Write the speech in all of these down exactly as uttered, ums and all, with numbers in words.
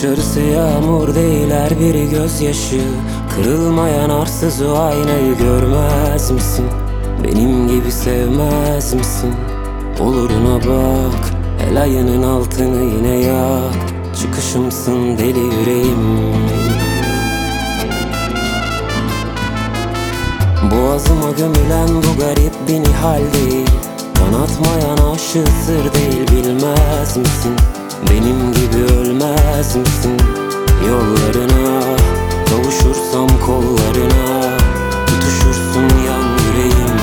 Dışarısı yağmur değil, her biri gözyaşı. Kırılmayan arsız o aynayı görmez misin? Benim gibi sevmez misin? Oluruna bak, el ayının altını yine yak. Çıkışımsın deli yüreğim. Boğazıma gömülen bu garip bir nihal değil. Kanatmayan aşığı sır değil, bilmez misin? Benim gibi ölmez misin? Yollarına kavuşursam kollarına tutuşursun yan yüreğim.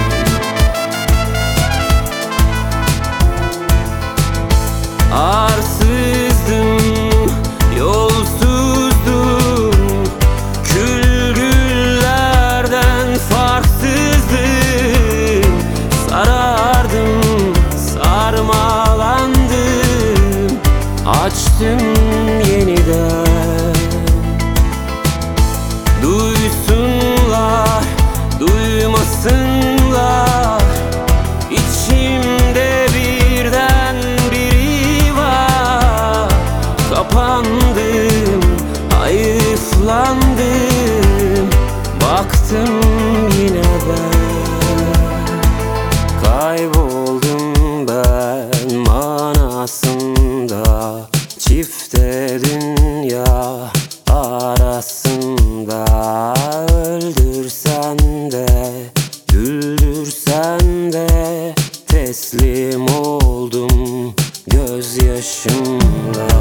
Arsızdım, yolsuzdum, kül güllerden farksızdım. Sarardım, sarmalandım, açtım yeniden. Duysunlar, duymasınlar, İçimde birden biri var. Kapandım, hayıflandım, baktım yine ben. Kayboldum ben manasında, çifte dünya arasında. Öldürsen de, güldürsen de, teslim oldum gözyaşımda.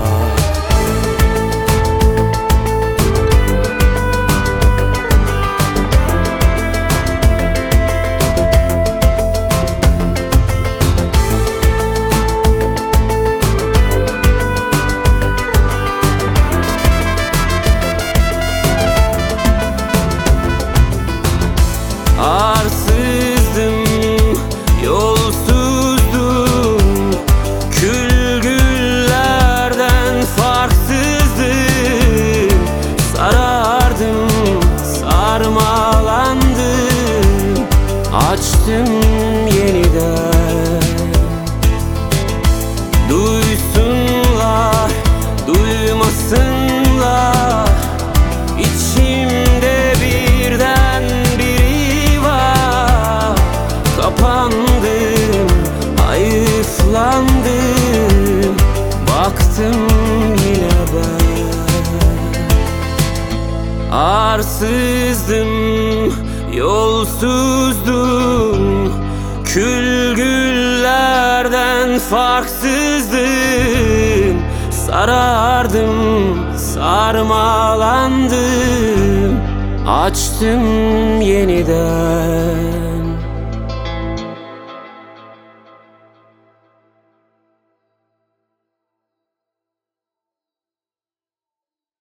Arsızdım, yolsuzdum, kül güllerden farksızdım. Sarardım, sarmalandım, açtım yeniden. Duysunlar, duymasınlar, İçimde birden biri var. Kapandım, hayıflandım, baktım yine ben. Arsızdım, yolsuzdum, kül güllerden farksızdım. Sarardım, sarmalandım, açtım yeniden.